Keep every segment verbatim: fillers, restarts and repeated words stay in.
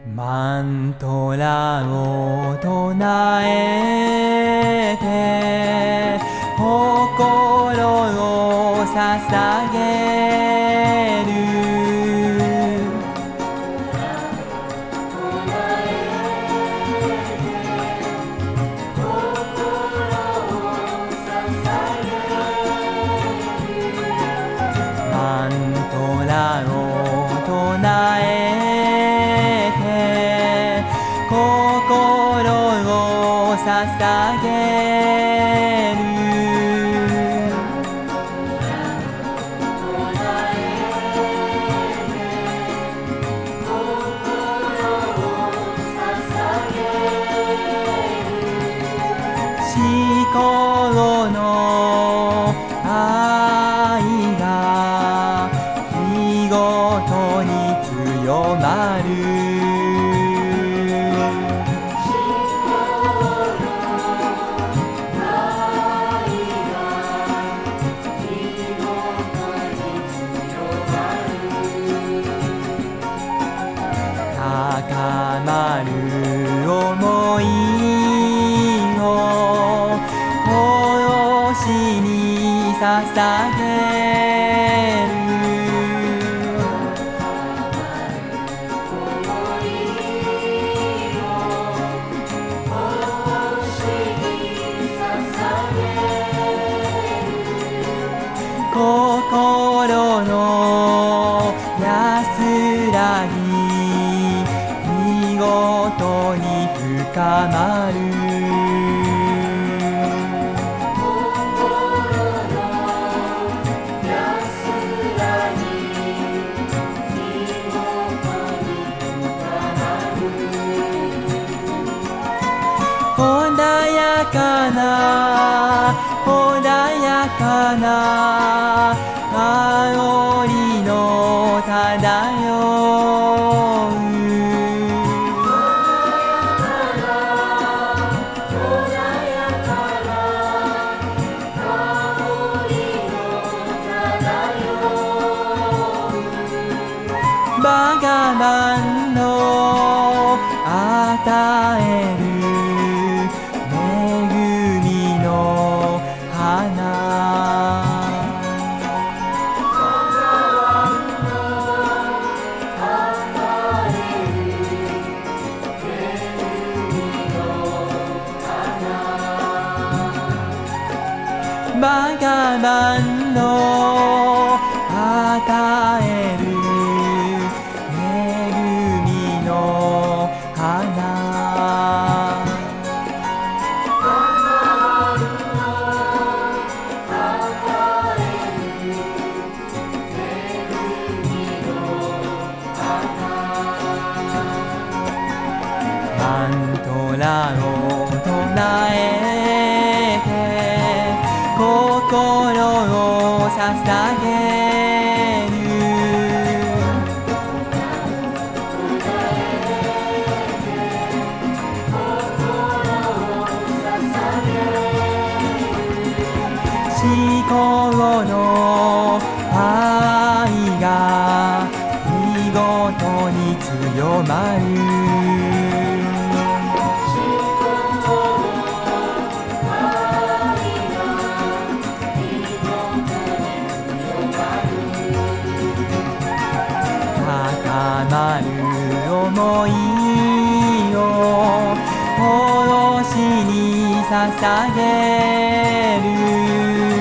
マントラを唱えて心を捧げる。マントラを唱えて心を捧げる。思考の愛が日ごとに強まる。高まる想いを奉仕に捧げる。心の安らぎ見事に深まる。穏やかな穏やかな香りの漂う。バガバンの与える恵みの花。バガバンの与える恵みの花。マントラを唱えて心を捧げる。思考の愛が見事に強まる。高まる想いを奉仕に捧げる。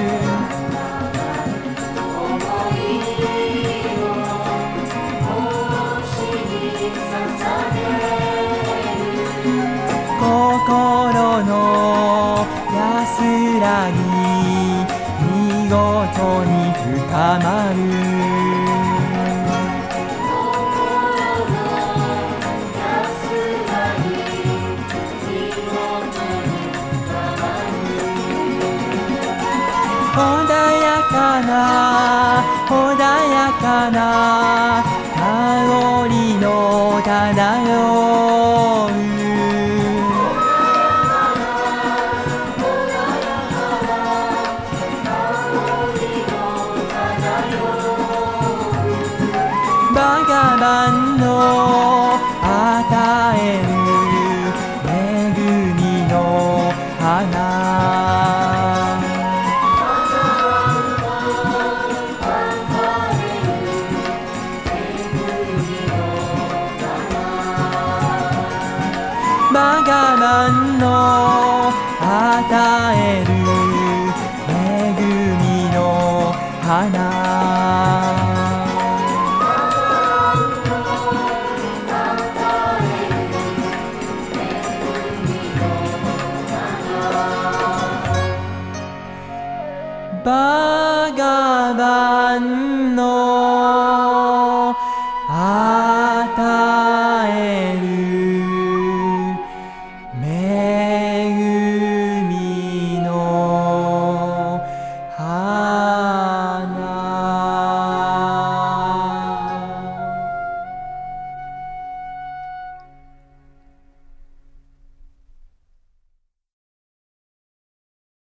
心の安らぎ見事に深まる。穏やかな穏やかな香りの漂う。バガバンの与バガバンの与える恵みの花